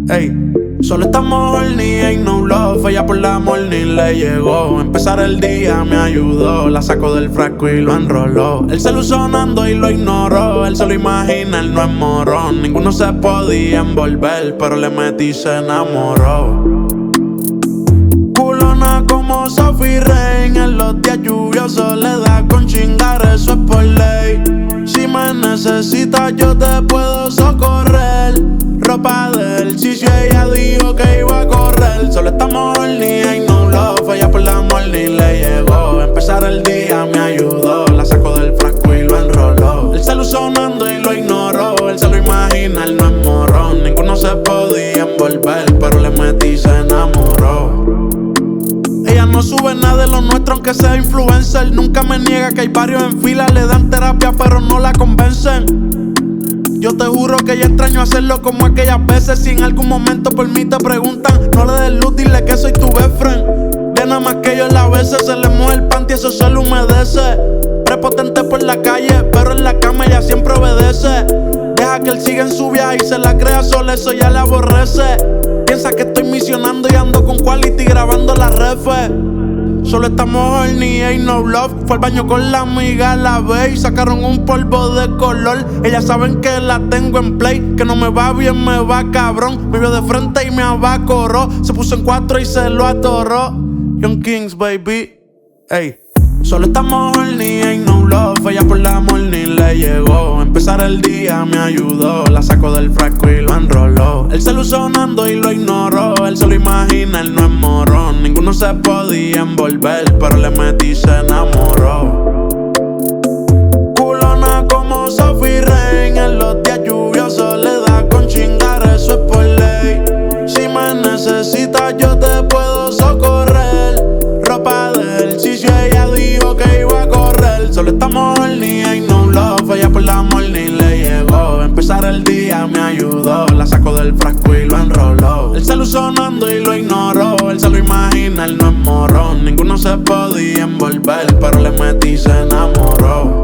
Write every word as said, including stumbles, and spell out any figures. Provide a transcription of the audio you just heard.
Ey, solo estamos horny, ain't no love. Ella por la morning le llegó. Empezar el día me ayudó. La sacó del frasco y lo enroló. El celu sonando y lo ignoró. Él se lo imagina, él no es morón. Ninguno se podía envolver, pero le metí y se enamoró. Culona como Sophie Rain. En los días lluviosos le da con chingar, eso es por ley. Si me necesitas yo te puedo socorrer. Ropa del sitio, ella dijo que iba a correr. Solo estamos horny, ain't no love. Ella por la morning le llegó. Empezar el día me ayudó. La sacó del frasco y lo enroló. El celu sonando y lo ignoró. Él se lo imagina, él no es morón. Ninguno se podía envolver, pero le metí y se enamoró. Ella no sube nada de lo nuestro aunque sea influencer. Nunca me niega que hay varios en fila. Le dan terapia pero no la convencen. Yo te juro que ya extraño hacerlo como aquellas veces. Si en algún momento por mí te preguntan, no le des luz, dile que soy tu best friend. De nada más que yo en la veces se le mueve el panty, eso se le humedece. Prepotente por la calle, pero en la cama ella siempre obedece. Deja que él siga en su viaje y se la crea sola, eso ya le aborrece. Piensa que estoy misionando y ando con quality grabando la refe. Solo estamos horny, ain't no love. Fue al baño con la amiga, la ve y sacaron un polvo de color. Ellas saben que la tengo en play, que no me va bien, me va cabrón. Me vio de frente y me abacoró. Se puso en cuatro y se lo atoró. Young Kings, baby. Ey. Solo estamos horny, ain't no love. Ella por la morning le llegó. Empezar el día me ayudó. La sacó del frasco y lo enroló. El celu sonando y lo ignoró. Él se lo imagina, él no es morón. Ninguno se podía envolver, pero le metí y se enamoró. Culona como Sophie Rain. En los días lluviosos le da con chingar, eso es por ley. Si me necesitas yo te puedo socorrer. Ropa del sitio, ella dijo que iba a correr. Solo estamos horny, ain't no love. Ella por la morning le llegó. Empezar el día me ayudó. La sacó del frasco y lo enroló. El celu sonando y lo ignoró. Él se lo imagina, él no es morón. Ninguno se podía envolver, pero le metí y se enamoró.